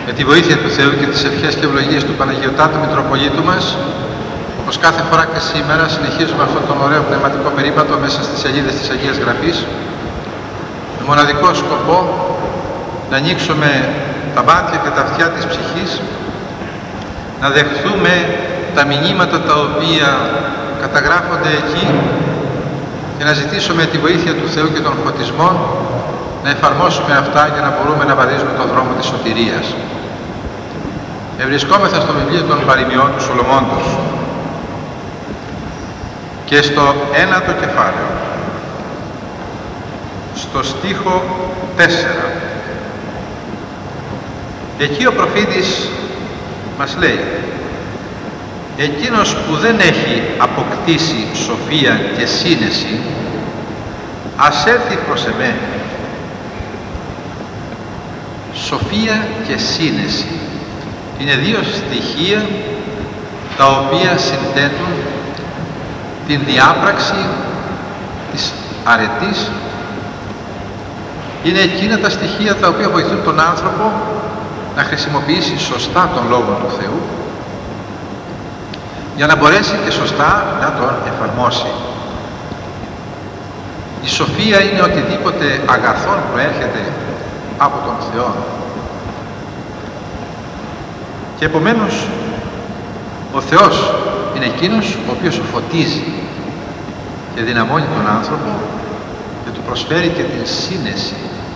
Με τη βοήθεια του Θεού και τις ευχές και ευλογίες του Παναγιωτάτου Μητροπολίτου μας, όπως κάθε φορά και σήμερα, συνεχίζουμε αυτόν τον ωραίο πνευματικό περίπατο μέσα στις σελίδες της Αγίας Γραφής, με μοναδικό σκοπό να ανοίξουμε τα μάτια και τα αυτιά της ψυχής, να δεχθούμε τα μηνύματα τα οποία καταγράφονται εκεί και να ζητήσουμε τη βοήθεια του Θεού και των φωτισμών να εφαρμόσουμε αυτά για να μπορούμε να βαδίζουμε τον δρόμο της σωτηρίας. Ευρισκόμεθα στο βιβλίο των παροιμιών του Σολομώντος και στο 9ο κεφάλαιο, στο στίχο 4. Εκεί ο προφήτης μας λέει: εκείνος που δεν έχει αποκτήσει σοφία και σύνεση, ας έρθει προς εμέ. Σοφία και σύνεση είναι δύο στοιχεία τα οποία συνθέτουν την διάπραξη της αρετής. Είναι εκείνα τα στοιχεία τα οποία βοηθούν τον άνθρωπο να χρησιμοποιήσει σωστά τον Λόγο του Θεού για να μπορέσει και σωστά να τον εφαρμόσει. Η σοφία είναι οτιδήποτε αγαθόν προέρχεται από τον Θεό. Και επομένως ο Θεός είναι εκείνος ο οποίος φωτίζει και δυναμώνει τον άνθρωπο και του προσφέρει και την σύνεση.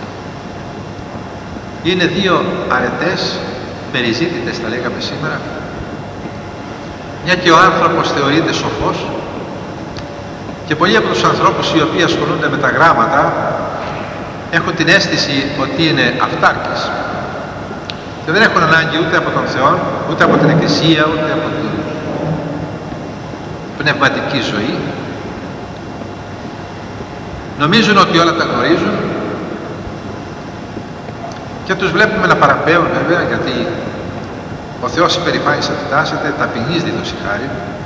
Είναι δύο αρετές περιζήτητες, θα λέγαμε σήμερα, μια και ο άνθρωπος θεωρείται σοφός και πολλοί από τους ανθρώπους οι οποίοι ασχολούνται με τα γράμματα έχουν την αίσθηση ότι είναι αυτάρκης και δεν έχουν ανάγκη ούτε από τον Θεό, ούτε από την Εκκλησία, ούτε από την πνευματική ζωή. Νομίζουν ότι όλα τα γνωρίζουν και τους βλέπουμε να παραπέουν, βέβαια, γιατί ο Θεός υπερηφάνης αντιτάσσεται, ταπεινής δίδωση χάρη.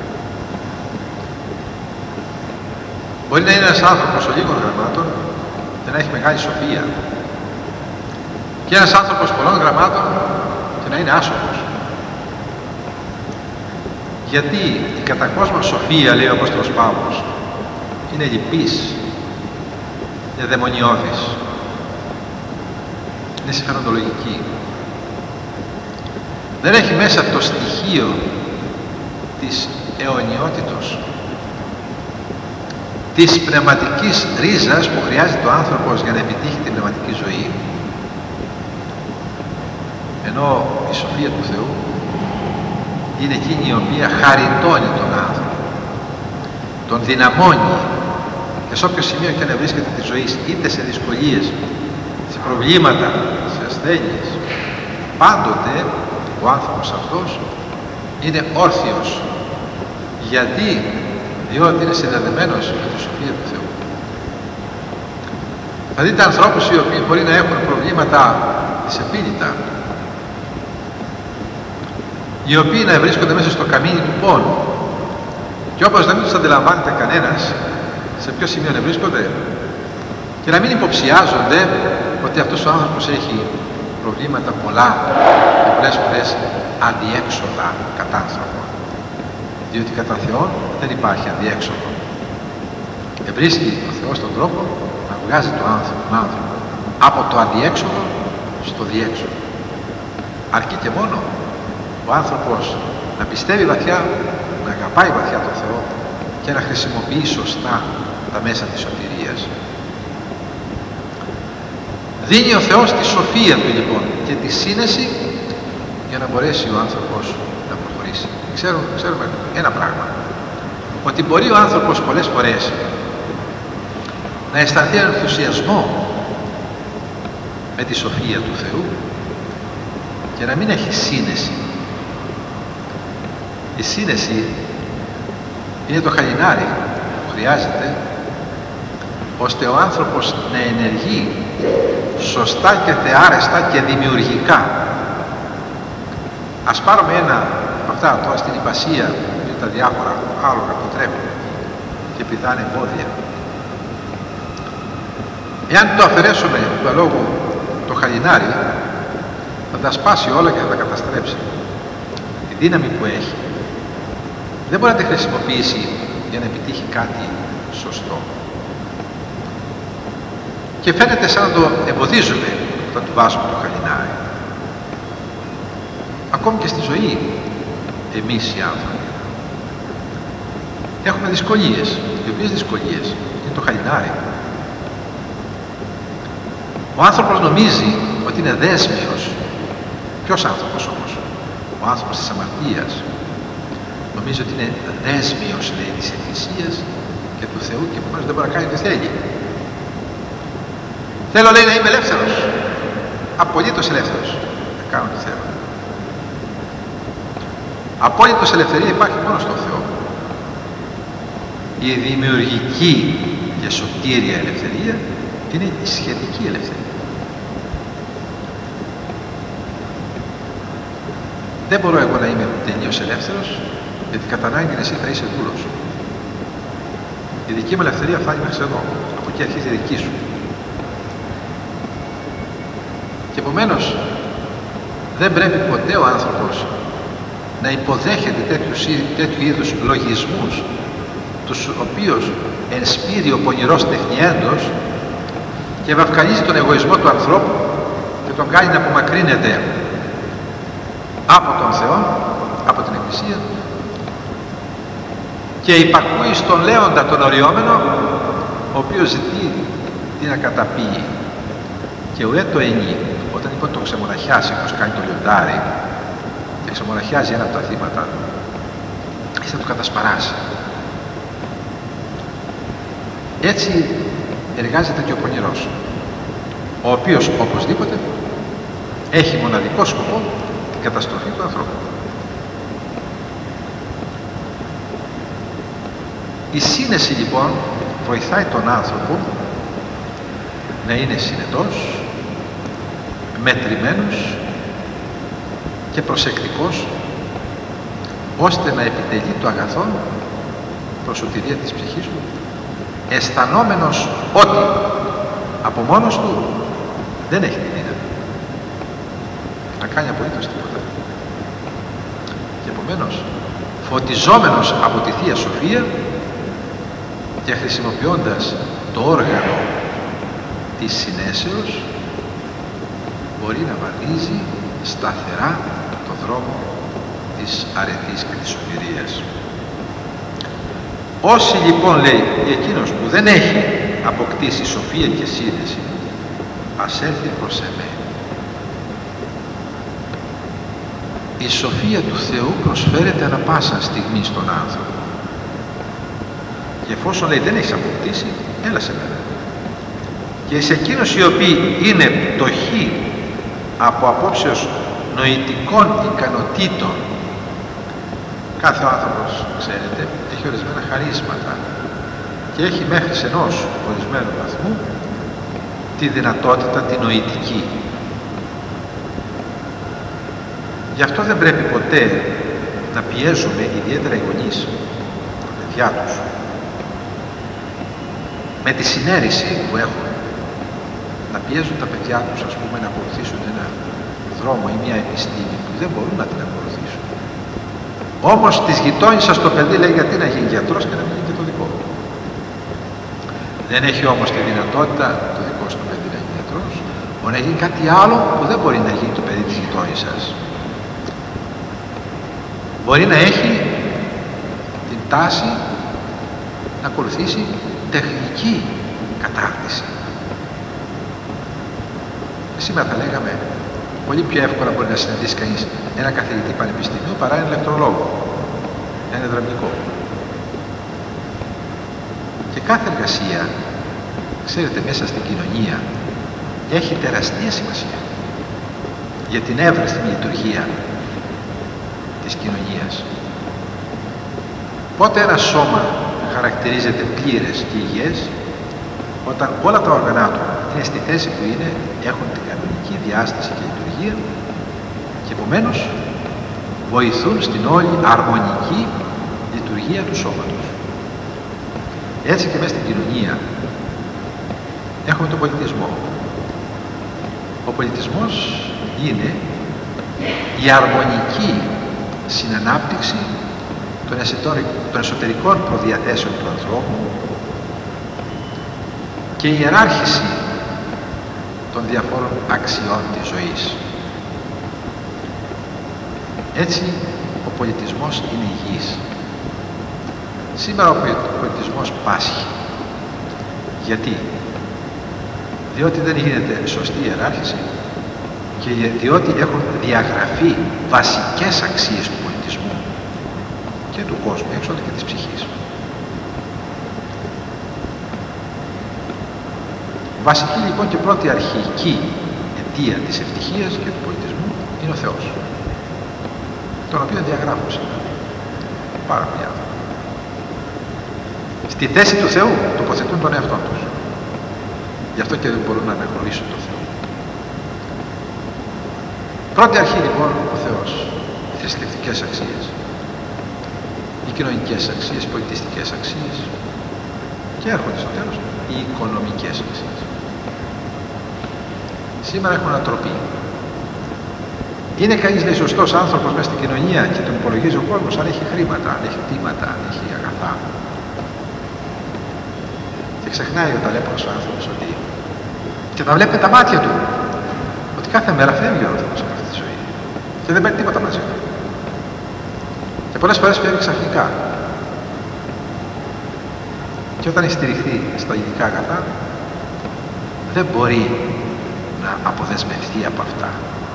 Μπορεί να είναι ένας άνθρωπος ολίγων γραμμάτων και να έχει μεγάλη σοφία, και ένας άνθρωπος πολλών γραμμάτων και να είναι άσοφος. Γιατί η κατά κόσμο σοφία, λέει ο Απόστολος Παύλος, είναι λυπής, είναι δαιμονιώδης, είναι συμφεροντολογική. Δεν έχει μέσα το στοιχείο της αιωνιότητος, της πνευματικής ρίζας που χρειάζεται ο άνθρωπος για να επιτύχει την πνευματική ζωή. Ενώ η σοφία του Θεού είναι εκείνη η οποία χαριτώνει τον άνθρωπο, τον δυναμώνει και σε όποιο σημείο και να βρίσκεται τη ζωή, είτε σε δυσκολίες, σε προβλήματα, σε ασθένειες, πάντοτε ο άνθρωπος αυτός είναι όρθιος. Γιατί? Διότι είναι συνδεδεμένος με τη σοφία του Θεού. Θα δείτε ανθρώπους οι οποίοι μπορεί να έχουν προβλήματα δυσεπίλητα, οι οποίοι να βρίσκονται μέσα στο καμίνι του πόνου και όπως να μην τους αντιλαμβάνεται κανένας σε ποιο σημείο να βρίσκονται και να μην υποψιάζονται ότι αυτός ο άνθρωπος έχει προβλήματα πολλά και πολλές φορές αδιέξοδα κατά άνθρωπο, διότι κατά Θεόν δεν υπάρχει αδιέξοδο. Βρίσκει ο Θεός τον τρόπο να βγάζει τον άνθρωπο από το αδιέξοδο στο διέξοδο. Αρκεί και μόνο ο άνθρωπος να πιστεύει βαθιά, να αγαπάει βαθιά τον Θεό και να χρησιμοποιεί σωστά τα μέσα της σωτηρίας. Δίνει ο Θεός τη σοφία του λοιπόν και τη σύνεση για να μπορέσει ο άνθρωπος να προχωρήσει. Ξέρουμε ένα πράγμα, ότι μπορεί ο άνθρωπος πολλές φορές να αισθανθεί ενθουσιασμό με τη σοφία του Θεού και να μην έχει σύνεση. Η σύνεση είναι το χαλινάρι που χρειάζεται ώστε ο άνθρωπος να ενεργεί σωστά και θεάρεστα και δημιουργικά. Ας πάρουμε ένα από αυτά τώρα στην υπασία για τα διάφορα άλογα που τρέχουν και πηδάνε εμπόδια. Εάν το αφαιρέσουμε του αλόγου το χαλινάρι, θα τα σπάσει όλα και θα τα καταστρέψει. Τη δύναμη που έχει δεν μπορεί να τη χρησιμοποιήσει για να επιτύχει κάτι σωστό. Και φαίνεται σαν να το εμποδίζουμε όταν του βάζουμε το χαλινάρι. Ακόμη και στη ζωή, εμείς οι άνθρωποι έχουμε δυσκολίες. Οι οποίες δυσκολίες είναι το χαλινάρι. Ο άνθρωπος νομίζει ότι είναι δέσμιος. Ποιος άνθρωπος όμως? Ο άνθρωπος της αμαρτίας νομίζει ότι είναι δέσμιος, λέει, της Εκκλησίας και του Θεού και επομένως δεν μπορεί να κάνει τι θέλει. Θέλω, λέει, να είμαι ελεύθερος, απολύτως ελεύθερος, να κάνω τι θέλω. Απόλυτος ελευθερία υπάρχει μόνο στον Θεό. Η δημιουργική και σωτήρια ελευθερία είναι η σχετική ελευθερία. Δεν μπορώ εγώ να είμαι τελείως ελεύθερος, γιατί κατά ανάγκη εσύ θα είσαι δούλος. Η δική μου ελευθερία φτάνει μέχρι εδώ. Από εκεί αρχίζει η δική σου. Και επομένως δεν πρέπει ποτέ ο άνθρωπος να υποδέχεται τέτοιου είδους λογισμούς, τους οποίους ενспείρει ο πονηρός τεχνιέντος και βαφκαλίζει τον εγωισμό του ανθρώπου και τον κάνει να απομακρύνεται από τον Θεό, από την Εκκλησία, και υπακούει στον λέοντα τον οριόμενο, ο οποίος ζητεί τι να καταπίει. Και ουέ το ενεί, όταν λοιπόν το ξεμοναχιάσει, όπως κάνει το λιοντάρι, και ξεμοναχιάζει ένα από τα θύματα του, ή θα το κατασπαράσει. Έτσι εργάζεται και ο πονηρός, ο οποίος οπωσδήποτε έχει μοναδικό σκοπό την καταστροφή του ανθρώπου. Η σύνεση λοιπόν βοηθάει τον άνθρωπο να είναι συνετός, μετρημένος και προσεκτικός, ώστε να επιτελεί το αγαθό προς σωτηρία της ψυχής του, αισθανόμενος ότι από μόνος του δεν έχει τη δύναμη να κάνει απολύτως τίποτα. Και επομένως, φωτιζόμενος από τη Θεία Σοφία και χρησιμοποιώντας το όργανο της συνέσεως, μπορεί να βαδίζει σταθερά το δρόμο της αρετής και της σωτηρίας. Όσοι λοιπόν, λέει, εκείνος που δεν έχει αποκτήσει σοφία και σύνεση, ας έρθει προς εμέ. Η σοφία του Θεού προσφέρεται ανα πάσα στιγμή στον άνθρωπο. Και εφόσον, λέει, δεν έχεις αποκτήσει, έλα σε μένα. Και σε εκείνους οι οποίοι είναι πτωχοί από απόψεως νοητικών ικανοτήτων, κάθε άνθρωπος, ξέρετε, έχει ορισμένα χαρίσματα και έχει μέχρι σε ενός ορισμένου βαθμού τη δυνατότητα τη νοητική. Γι' αυτό δεν πρέπει ποτέ να πιέζουμε, ιδιαίτερα οι γονείς, τα παιδιά τους, με τη συνέρηση που έχουν, να πιέζουν τα παιδιά τους, ας πούμε, να ακολουθήσουν ένα δρόμο ή μια επιστήμη που δεν μπορούν να την ακολουθήσουν. Όμως της γειτόνισσας το παιδί λέει γιατί να γίνει γιατρός και να μην γίνει και το δικό. Δεν έχει όμως τη δυνατότητα το δικό σου το παιδί να γίνει γιατρός, μπορεί να γίνει κάτι άλλο που δεν μπορεί να γίνει το παιδί της γειτόνισσας. Μπορεί να έχει την τάση να ακολουθήσει τεχνική κατάρτιση. Σήμερα θα λέγαμε πολύ πιο εύκολα μπορεί να συναντήσει κανείς ένα καθηγητή πανεπιστημίου παρά ένα ηλεκτρολόγο, ένα υδραυλικό. Και κάθε εργασία, ξέρετε, μέσα στην κοινωνία έχει τεράστια σημασία για την εύρυθμη λειτουργία της κοινωνίας. Πότε ένα σώμα χαρακτηρίζεται πλήρες και υγιές? Όταν όλα τα όργανα του είναι στη θέση που είναι, έχουν την κανονική διάσταση και λειτουργία και επομένως βοηθούν στην όλη αρμονική λειτουργία του σώματος. Έτσι και μέσα στην κοινωνία έχουμε τον πολιτισμό. Ο πολιτισμός είναι η αρμονική συνανάπτυξη των εσωτερικών προδιαθέσεων του ανθρώπου και η ιεράρχηση των διαφόρων αξιών της ζωής. Έτσι ο πολιτισμός είναι υγιής. Σήμερα ο πολιτισμός πάσχει. Γιατί? Διότι δεν γίνεται σωστή ιεράρχηση και διότι έχουν διαγραφεί βασικές αξίες του πολιτισμού και του κόσμου, έξω και της ψυχής. Βασική λοιπόν και πρώτη αρχική αιτία της ευτυχίας και του πολιτισμού είναι ο Θεός, τον οποίο διαγράφουν σήμερα πάρα πολλοί άνθρωποι. Στη θέση του Θεού τοποθετούν τον εαυτό τους. Γι' αυτό και δεν μπορούν να αναγνωρίσουν τον Θεό. Πρώτη αρχή λοιπόν ο Θεός, οι θρησκευτικές αξίες, οι κοινωνικές αξίες, οι πολιτιστικές αξίες και έρχονται στο τέλος οι οικονομικές αξίες. Σήμερα έχουν ανατροπή. Είναι κανείς λέει σωστός άνθρωπος μέσα στην κοινωνία και τον υπολογίζει ο κόσμος αν έχει χρήματα, αν έχει κτήματα, αν έχει αγαθά. Και ξεχνάει ο ταλέπορος ο άνθρωπος ότι και τα βλέπει τα μάτια του ότι κάθε μέρα φεύγει ο άνθρωπος από αυτή τη ζωή και δεν παίρνει τίποτα μαζί του. Και πολλές φορές φεύγει ξαφνικά. Και όταν έχει στηριχθεί στα υλικά αγαθά δεν μπορεί να αποδεσμευτεί από αυτά.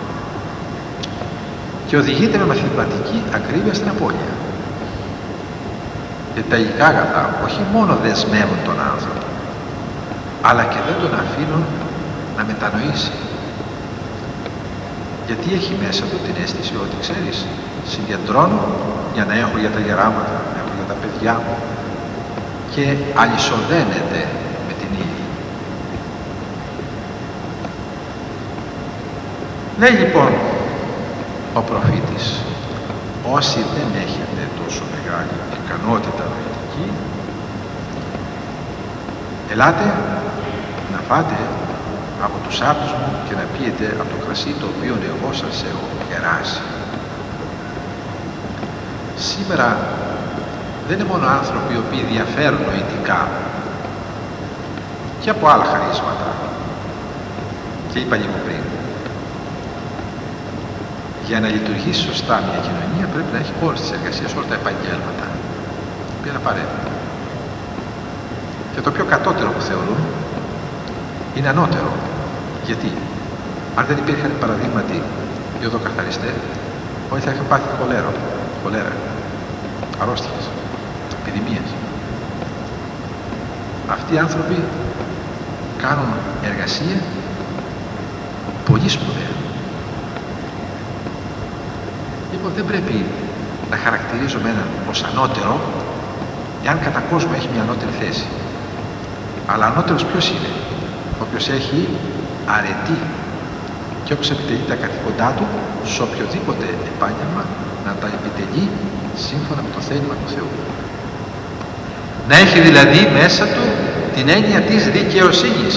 Και οδηγείται με μαθηματική ακρίβεια στην απώλεια. Και τα υλικά αγαθά όχι μόνο δεσμεύουν τον άνθρωπο, αλλά και δεν τον αφήνουν να μετανοήσει. Γιατί έχει μέσα του την αίσθηση ότι ξέρεις, συγκεντρώνω για να έχω για τα γεράματα, να έχω για τα παιδιά μου και αλυσοδένεται με την ύλη. Λέει λοιπόν ο προφήτης, όσοι δεν έχετε τόσο μεγάλη ικανότητα νοητική, ελάτε να φάτε από τους άρτους μου και να πιείτε από το κρασί το οποίο εγώ σας έχω κεράσει. Σήμερα δεν είναι μόνο άνθρωποι οι οποίοι διαφέρουν νοητικά και από άλλα χαρίσματα. Και είπα λίγο πριν, για να λειτουργήσει σωστά μια κοινωνία πρέπει να έχει όλες τις εργασίες, όλα τα επαγγέλματα, που είναι απαραίτητα. Και το πιο κατώτερο που θεωρούν είναι ανώτερο. Γιατί αν δεν υπήρχαν παραδείγματι οι οδοκαθαριστές, όλοι θα είχαν πάθει χολέρα, αρρώστιες, επιδημίες. Αυτοί οι άνθρωποι κάνουν εργασία πολύ σπουδαία. Λοιπόν, δεν πρέπει να χαρακτηρίζουμε έναν ως ανώτερο, εάν κατά κόσμο έχει μια ανώτερη θέση. Αλλά ανώτερος ποιος είναι? Όποιος έχει αρετή και όποιος επιτελεί τα καθήκοντά του σε οποιοδήποτε επάγγελμα να τα επιτελεί σύμφωνα με το θέλημα του Θεού. Να έχει δηλαδή μέσα του την έννοια της δικαιοσύνης.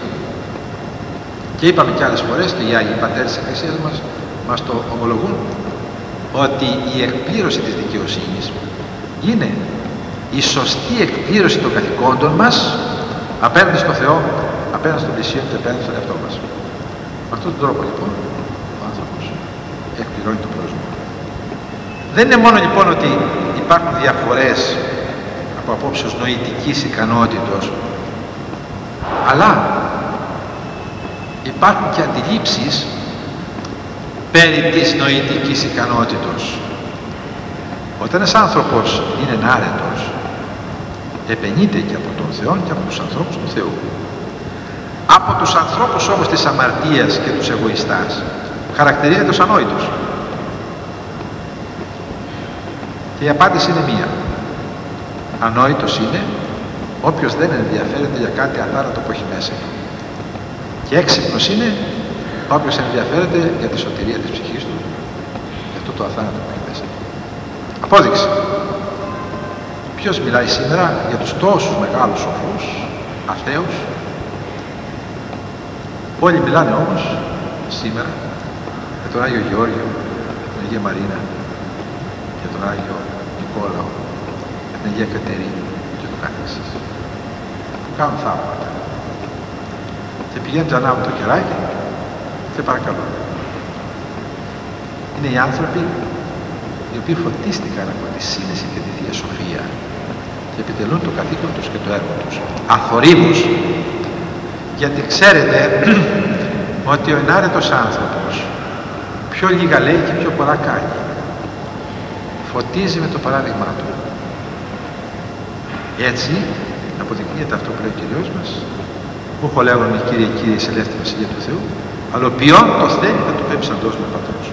Και είπαμε και άλλες φορές και οι Άγιοι Πατέρες της Εκκλησίας μας το ομολογούν, ότι η εκπλήρωση της δικαιοσύνης είναι η σωστή εκπλήρωση των καθηκόντων μας απέναντι στο Θεό, απέναντι στον πλησίον και απέναντι στον εαυτό μας. Με αυτόν τον τρόπο λοιπόν ο άνθρωπος εκπληρώνει τον κόσμο. Δεν είναι μόνο λοιπόν ότι υπάρχουν διαφορές από απόψεως νοητικής ικανότητος, αλλά υπάρχουν και αντιλήψεις περί της νοητικής ικανότητος. Όταν ένας άνθρωπος είναι άρετος, επενείται και από τον Θεό και από τους ανθρώπους του Θεού. Από τους ανθρώπους όμως της αμαρτίας και τους εγωιστάς χαρακτηρίζεται ως ανόητος. Και η απάντηση είναι μία. Ανόητος είναι όποιος δεν ενδιαφέρεται για κάτι αθάνατο που έχει μέσα. Και έξυπνος είναι όποιος ενδιαφέρεται για τη σωτηρία της ψυχής του, για αυτό το αθάνατο που έχει μέσα. Απόδειξη. Ποιος μιλάει σήμερα για τους τόσους μεγάλους σοφούς, αθέους? Όλοι μιλάνε όμως σήμερα για τον Άγιο Γεώργιο, την Αγία Μαρίνα, για τον Άγιο Νικόλαο, για την Αγία Κατερίνη και το καθεξής. Που κάνουν θαύματα. Και πηγαίνουν και ανάβουν το κεράκι και παρακαλώ. Είναι οι άνθρωποι οι οποίοι φωτίστηκαν από τη σύνεση και τη Θεία Σοφία και επιτελούν το καθήκον τους και το έργο τους αθορύβως. Γιατί ξέρετε ότι ο ενάρετος άνθρωπος πιο λίγα λέει και πιο πολλά κάνει. Φωτίζει με το παράδειγμά του. Έτσι αποδεικνύεται αυτό που λέει ο Κύριος μας, που έχω λέγον Κύριε, Κύριε, σε ελεύθερη βασιλεία του Θεού, αλλά ποιον το θέλει θα του πέμψει αντός με πατρός.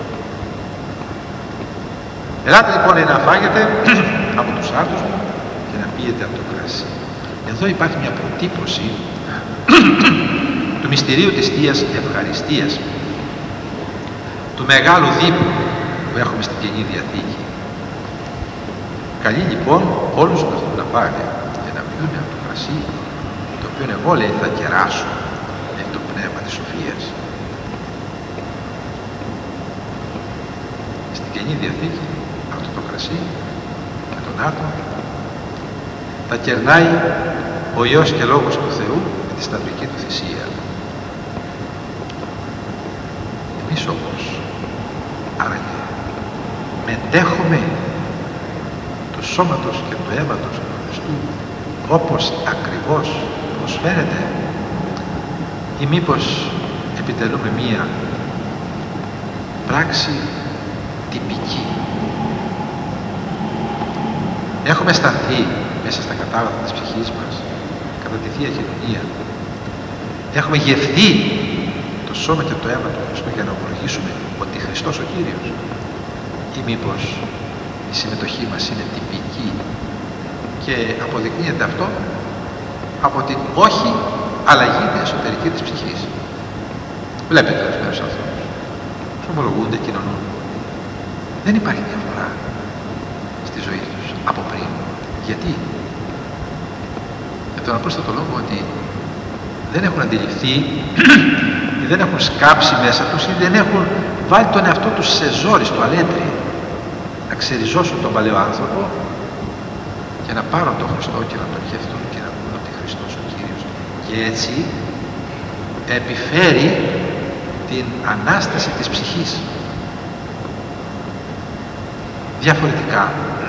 Ελάτε λοιπόν να φάγετε από τους άρτους μου και να πijετε από το κράσι. Εδώ υπάρχει μια προτύπωση του μυστηρίου της Θείας Ευχαριστίας, του μεγάλου δείπνου που έχουμε στην Καινή Διαθήκη. Καλεί λοιπόν όλους να έρθουν να πάνε και να πιούν από το κρασί, το οποίο εγώ λέει θα κεράσω, είναι το πνεύμα της σοφίας. Στην Καινή Διαθήκη αυτό το κρασί με τον άρτο θα κερνάει ο Υιός και Λόγος του Θεού με τη σταυρική του θυσία. Εμείς όμως άραγε μετέχουμε του σώματος και του αίματος του Χριστού όπως ακριβώς προσφέρεται, ή μήπως επιτελούμε μία πράξη τυπική. Έχουμε σταθεί μέσα στα κατάλαβα της ψυχής μας κατά τη Θεία Κοινωνία. Έχουμε γευθεί το σώμα και το αίμα του Χριστού για να ομολογήσουμε ότι Χριστός ο Κύριος, ή μήπως η συμμετοχή μας είναι τυπική και αποδεικνύεται αυτό από την όχι αλλαγή την εσωτερική της ψυχής. Βλέπετε ορισμένους ανθρώπους που ομολογούνται, κοινωνούν. Δεν υπάρχει διαφορά στη ζωή τους από πριν. Γιατί? Για τον απλούστατο λόγο ότι δεν έχουν αντιληφθεί ή δεν έχουν σκάψει μέσα τους ή δεν έχουν βάλει τον εαυτό τους σε ζόρι, στο αλέτρι, να ξεριζώσουν τον παλαιό άνθρωπο και να πάρουν τον Χριστό και να τον γευτούν και να πούν ότι Χριστός ο Κύριος. Και έτσι επιφέρει την Ανάσταση της ψυχής. Διαφορετικά,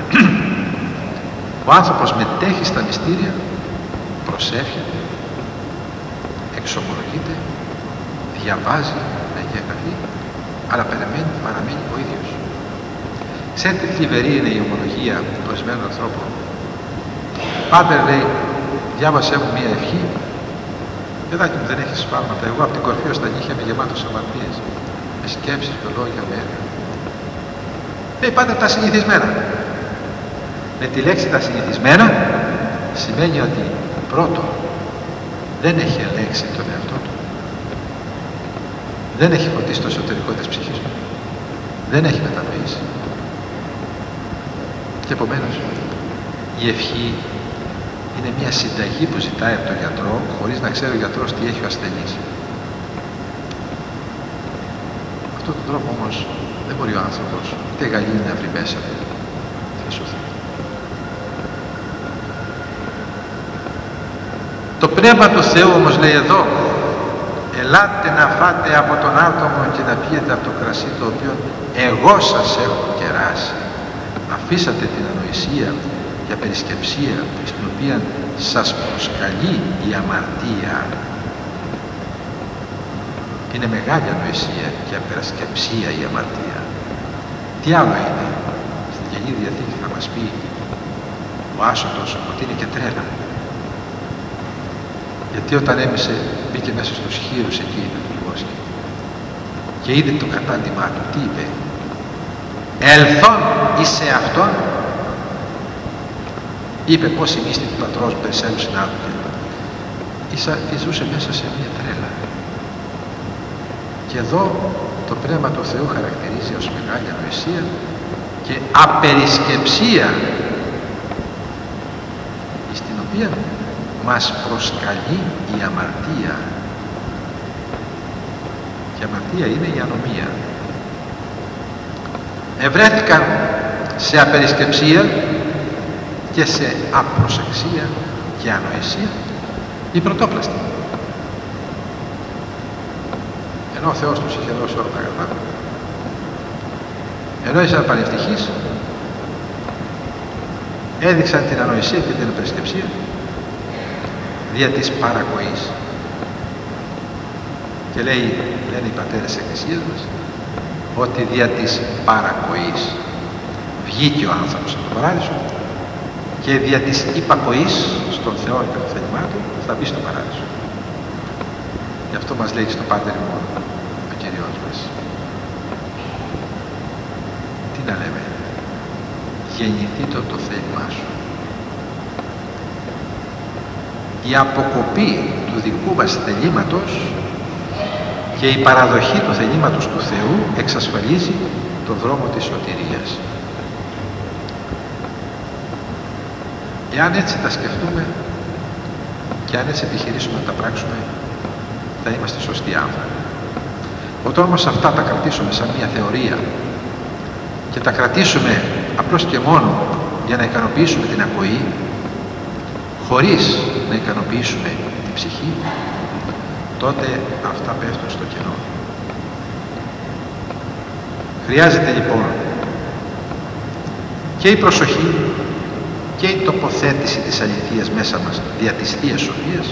ο άνθρωπος μετέχει στα μυστήρια, προσεύχεται, εξομολογείται, διαβάζει την Αγία Γραφή, αλλά παραμένει ο ίδιος. Ξέρετε τι θλιβερή είναι η ομολογία ορισμένων ανθρώπων. Πάτερ, λέει, διάβασέ μου μία ευχή. Παιδάκι μου, δεν έχεις σφάλματα. Εγώ από την κορφή ως τα νύχια είμαι γεμάτος αμαρτίες, με σκέψεις, με λόγια, με έργα. Λέει, πάτερ, τα συνηθισμένα. Με τη λέξη τα συνηθισμένα σημαίνει ότι πρώτο δεν έχει ελέγξει τον εαυτό του, δεν έχει φωτίσει το εσωτερικό της ψυχής του, δεν έχει μετανοήσει. Και επομένως η ευχή είναι μια συνταγή που ζητάει από τον γιατρό χωρίς να ξέρει ο γιατρός τι έχει ο ασθενής. Με αυτόν τον τρόπο όμως δεν μπορεί ο άνθρωπος είτε γαλήνη να βρει μέσα του θα σωθεί. Το Πνεύμα του Θεού όμως λέει εδώ, ελάτε να φάτε από τον άτομο και να πιείτε από το κρασί το οποίο εγώ σας έχω κεράσει. Αφήσατε την ανοησία για περισκεψία στην οποία σας προσκαλεί η αμαρτία. Είναι μεγάλη ανοησία και απερισκεψία η αμαρτία. Τι άλλο είναι? Στην Καινή Διαθήκη θα μας πει ο άσωτος ότι είναι και τρέλα. Γιατί όταν έμεισε μπήκε μέσα στους χείρους εκεί του Βόσκη και είδε το κατάντημά του. Τι είπε? Ελθόν εις σε αυτόν. Είπε πως η μύστη του πατρός περισσεύουν συνάδελφοι. Ζούσε μέσα σε μια τρέλα. Και εδώ το Πνεύμα του Θεού χαρακτηρίζει ως μεγάλη ανοησία και απερισκεψία, στην οποία μας προσκαλεί η αμαρτία. Και η αμαρτία είναι η ανομία. ευρέθηκαν σε απερισκεψία και σε απροσεξία και ανοησία οι πρωτόπλαστοι. Ενώ ο Θεός τους είχε δώσει όλα τα αγαθά, ενώ ήσαν πανευτυχείς, έδειξαν την ανοησία και την απερισκεψία δια της παρακοής. Και λένε οι πατέρες της Εκκλησίας μας ότι δια της παρακοής βγήκε ο άνθρωπος από τον παράδεισο και δια της υπακοής στον Θεό και το θέλημά του θα μπει στον παράδεισο. Γι' αυτό μας λέει στο Πάτερ ημών ο Κύριος μας. Τι να λέμε, γεννηθεί το θέλημά σου. Η αποκοπή του δικού μας θελήματος και η παραδοχή του θελήματος του Θεού εξασφαλίζει τον δρόμο της σωτηρίας. Εάν έτσι τα σκεφτούμε και αν έτσι επιχειρήσουμε να τα πράξουμε, θα είμαστε σωστοί άνθρωποι. Όταν όμως αυτά τα κρατήσουμε σαν μια θεωρία και τα κρατήσουμε απλώς και μόνο για να ικανοποιήσουμε την ακοή, χωρίς να ικανοποιήσουμε την ψυχή, τότε αυτά πέφτουν στο κενό. Χρειάζεται λοιπόν και η προσοχή και η τοποθέτηση της αληθείας μέσα μας δια της Θείας Σοφίας,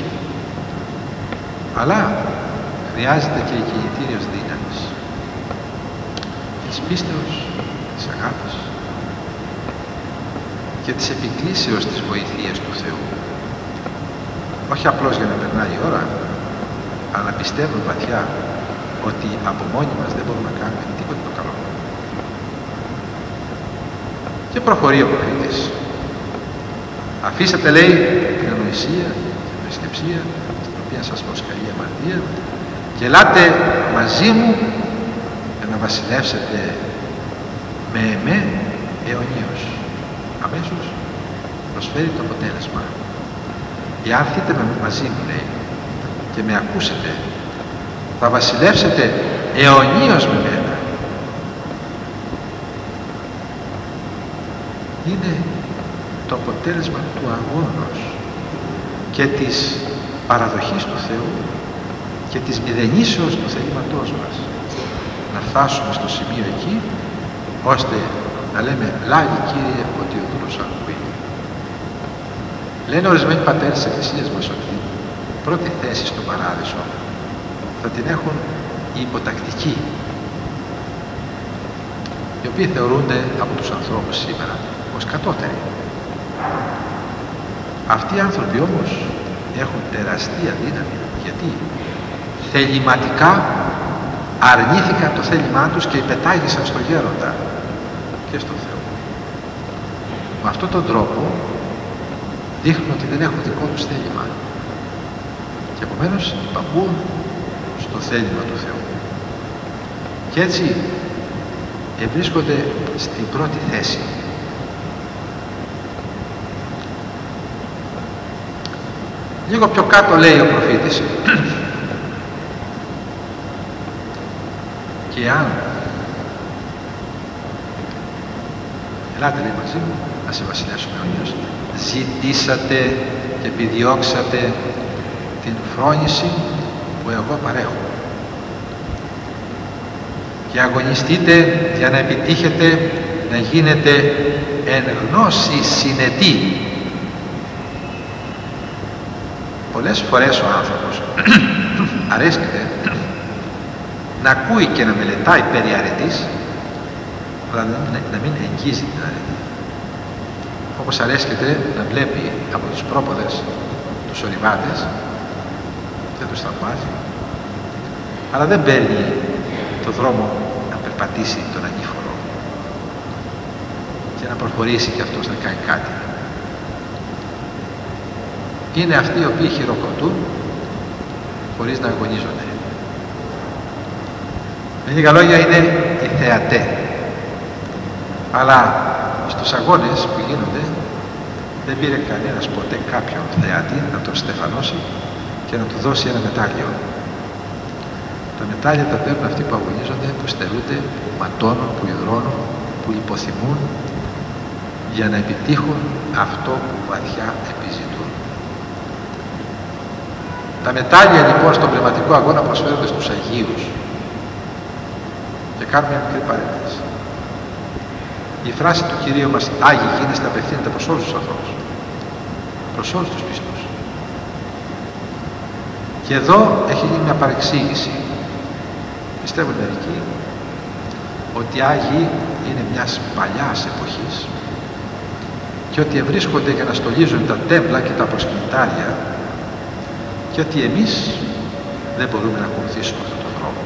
αλλά χρειάζεται και η κινητήριος δύναμης της πίστεως, της αγάπης και της επικλήσεως της βοηθείας του Θεού. Όχι απλώς για να περνάει η ώρα, αλλά πιστεύουμε βαθιά ότι από μόνοι μας δεν μπορούμε να κάνουμε τίποτα το καλό. Και προχωρεί ο προφήτης. Αφήσατε, λέει, την ανοησία, την απερισκεψία, στην οποία σας προσκαλεί η αμαρτία, και ελάτε μαζί μου για να βασιλεύσετε με εμέ αιωνίως. Αμέσως προσφέρει το αποτέλεσμα. Εάν έρθετε μαζί μου, λέει, και με ακούσετε, θα βασιλεύσετε αιωνίως με μένα. Είναι το αποτέλεσμα του αγώνος και της παραδοχής του Θεού και της μηδενίσεως του θελήματός μας, να φτάσουμε στο σημείο εκεί ώστε να λέμε «Λάγει Κύριε ότι ο δούλος ακούει». Λένε ορισμένοι πατέρες της Εκκλησίας μας ότι η πρώτη θέση στον παράδεισο θα την έχουν οι υποτακτικοί, οι οποίοι θεωρούνται από τους ανθρώπους σήμερα ως κατώτεροι. Αυτοί οι άνθρωποι όμως έχουν τεράστια δύναμη, γιατί θεληματικά αρνήθηκαν το θέλημά τους και υπετάγησαν στο Γέροντα και στον Θεό. Με αυτόν τον τρόπο δείχνουν ότι δεν έχουν δικό τους θέλημα και επομένως υπακούουν στο θέλημα του Θεού. Και έτσι βρίσκονται στην πρώτη θέση. Λίγο πιο κάτω λέει ο προφήτης και αν ελάτε, λέει, μαζί μου να σε βασιλεύσουμε αιωνίως, ζητήσατε και επιδιώξατε την φρόνηση που εγώ παρέχω και αγωνιστείτε για να επιτύχετε να γίνετε εν γνώση συνετοί. Πολλές φορές ο άνθρωπος αρέσκεται να ακούει και να μελετάει περί αρετής, αλλά να μην εγγύζει την αρετή. Όπως αρέσκεται να βλέπει από τους πρόποδες τους ορειβάτες, δεν τους θαυμάζει, αλλά δεν παίρνει το δρόμο να περπατήσει τον ανήφορο και να προχωρήσει και αυτός να κάνει κάτι. Είναι αυτοί οι οποίοι χειροκροτούν χωρίς να αγωνίζονται. Με λίγα λόγια είναι οι θεατές. Αλλά στους αγώνες που γίνονται δεν πήρε κανένας ποτέ κάποιον θεατή να τον στεφανώσει και να του δώσει ένα μετάλλιο. Τα μετάλλια τα παίρνουν αυτοί που αγωνίζονται, που στερούνται, που ματώνουν, που υδρώνουν, που που υποθυμούν για να επιτύχουν αυτό που βαθιά επιζητούν. Τα μετάλλια λοιπόν στον πνευματικό αγώνα προσφέρονται στους Αγίους. Και κάνουμε μια μικρή παρένθεση. Η φράση του Κυρίου μας «Άγιοι γίνεστε» απευθύνεται προς όλους τους ανθρώπους, προς όλους τους πιστούς. Και εδώ έχει γίνει μια παρεξήγηση. Πιστεύουν μερικοί ότι οι Άγιοι είναι μιας παλιάς εποχής και ότι ευρίσκονται για να στολίζουν τα τέμπλα και τα προσκυνητάρια και ότι εμείς δεν μπορούμε να ακολουθήσουμε αυτόν τον δρόμο.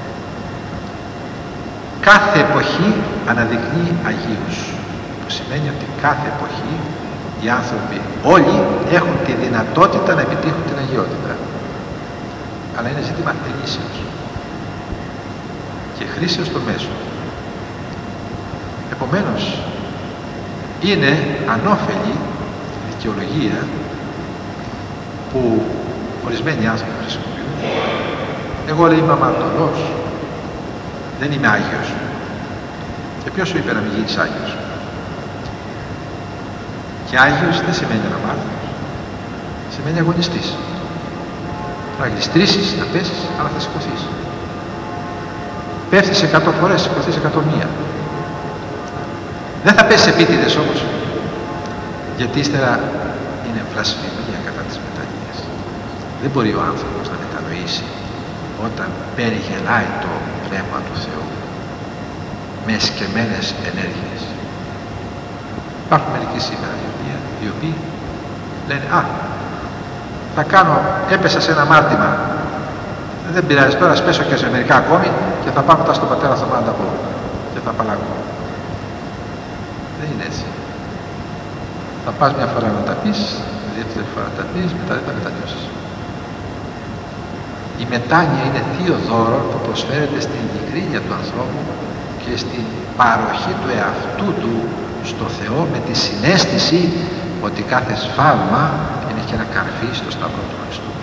Κάθε εποχή αναδεικνύει Αγίους, που σημαίνει ότι κάθε εποχή οι άνθρωποι όλοι έχουν τη δυνατότητα να επιτύχουν την αγιότητα. Αλλά είναι ζήτημα θελήσεως και χρήσεως των μέσων. Επομένως, είναι ανώφελη δικαιολογία που ορισμένοι άνθρωποι χρησιμοποιούν. Εγώ λέει είμαι αμαρτωλός, δεν είμαι Άγιος. Και ποιος σου είπε να μην γίνεις Άγιος? Και Άγιος δεν σημαίνει αναμάρτητος, σημαίνει αγωνιστής. Θα γλιστρήσεις, θα πέσεις, αλλά θα σηκωθείς. Πέφτεις 100 φορές, σηκωθείς 101. Δεν θα πέσεις επίτηδες όμως, γιατί ύστερα είναι βλασφημία κατά της μετανοίας. Δεν μπορεί ο άνθρωπος να μετανοήσει όταν περιγελάει το Πνεύμα του Θεού με εσκεμμένες ενέργειες. Υπάρχουν μερικοί σήμερα οι οποίοι λένε έπεσα σε ένα αμάρτημα, δεν πειράζει, τώρα σπέσω και σε μερικά ακόμη και θα πάω μετά στον πατέρα Θωμά να τα πω και θα απαλλαγώ. Δεν είναι έτσι. Θα πας μια φορά να τα πεις, δεύτερη φορά να τα πεις, μετά δεν θα μετανιώσεις. Η μετάνοια είναι θείο δώρο που προσφέρεται στην ειλικρίνεια του ανθρώπου και στην παροχή του εαυτού του στο Θεό με τη συναίσθηση ότι κάθε σφάλμα είναι και ένα καρφί στο σταυρό του Χριστού.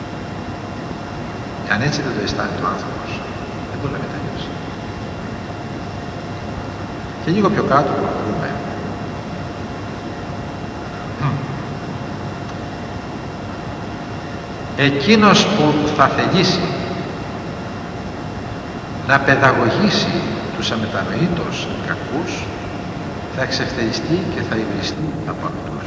Αν έτσι δεν το αισθάνεται ο άνθρωπος, δεν μπορεί να μετανιώσει. Και λίγο πιο κάτω να βρούμε εκείνος που θα θελήσει να παιδαγωγήσει τους αμετανοήτως κακούς θα εξευθεριστεί και θα υβριστεί από αυτούς.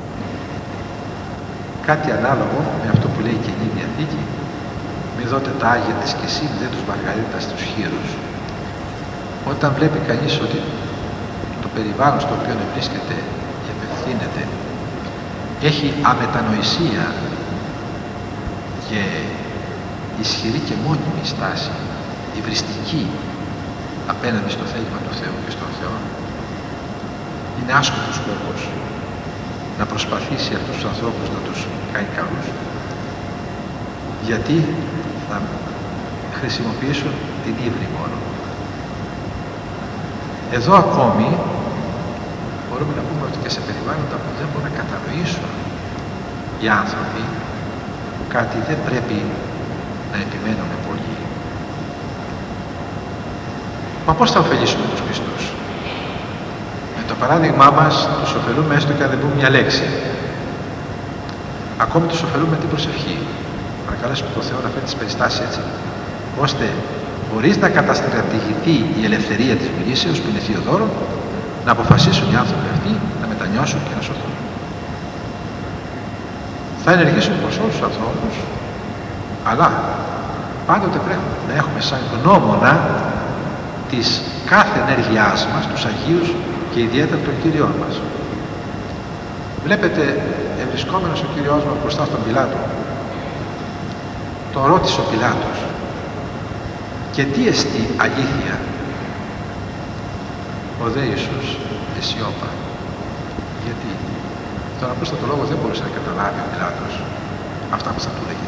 Κάτι ανάλογο με αυτό που λέει η Καινή Διαθήκη, μη δότε τα Άγια της και εσύ δε τους Μαργαρίτα στους χείρους. Όταν βλέπει κανείς ότι το περιβάλλον στο οποίο βρίσκεται και απευθύνεται έχει αμετανοησία και ισχυρή και μόνιμη στάση, υβριστική απέναντι στο θέλημα του Θεού και στον Θεό, είναι άσκοπος σκοπός να προσπαθήσει αυτούς τους ανθρώπους να τους κάνει καλούς, γιατί θα χρησιμοποιήσουν την ύβρι μόνο. Εδώ ακόμη μπορούμε να πούμε ότι και σε περιβάλλοντα που δεν μπορούν να κατανοήσουν οι άνθρωποι κάτι, δεν πρέπει να επιμένουμε πολύ. Μα πώς θα ωφελήσουμε τους πιστούς? Με το παράδειγμά μας τους ωφελούμε έστω και αν δεν πούμε μια λέξη. Ακόμη τους ωφελούμε την προσευχή. Παρακαλέσουμε τον Θεό να φέρει τις περιστάσεις έτσι, ώστε χωρίς να καταστρατηγηθεί η ελευθερία της μιλήσεως που είναι θείο δώρο, να αποφασίσουν οι άνθρωποι αυτοί να μετανιώσουν και να σωθούν. Θα ενεργήσουν προς όλους τους ανθρώπους, αλλά πάντοτε πρέπει να έχουμε σαν γνώμονα της κάθε ενέργειάς μας, τους Αγίους και ιδιαίτερα τον Κύριό μας. Βλέπετε, ευρισκόμενος ο Κύριος μας μπροστά στον Πιλάτο, τον ρώτησε ο Πιλάτος, και τι εστί αλήθεια? Ο δε Ιησούς εσιώπα. Γιατί? Τον απλούστατο λόγο δεν μπορούσε να καταλάβει ο Πιλάτος αυτά που θα του έλεγε.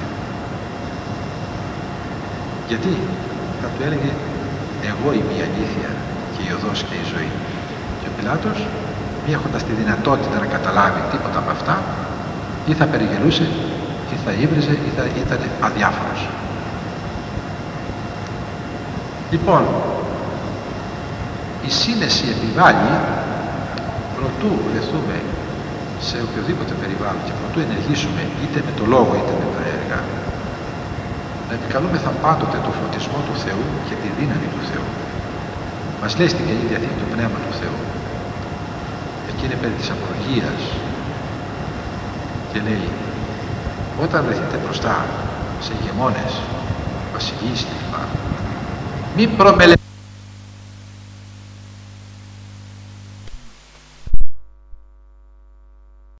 Γιατί? Θα του έλεγε, εγώ είμαι η αλήθεια και η οδός και η ζωή. Και ο Πιλάτος, μη έχοντας τη δυνατότητα να καταλάβει τίποτα από αυτά, ή θα περιγελούσε, ή θα ύβριζε, ή θα ήταν αδιάφορος. Λοιπόν, η σύνεση επιβάλλει, προτού βρεθούμε σε οποιοδήποτε περιβάλλον και προτού ενεργήσουμε είτε με το λόγο είτε με τα έργα, να επικαλούμεθα πάντοτε το φωτισμό του Θεού και τη δύναμη του Θεού. Μας λέει στην Καινή Διαθήκη το Πνεύμα του Θεού. Εκεί είναι περί της απολογίας και λέει, όταν βρεθείτε μπροστά σε ηγεμόνες, βασιλείς κλπ, μην προμελετήσετε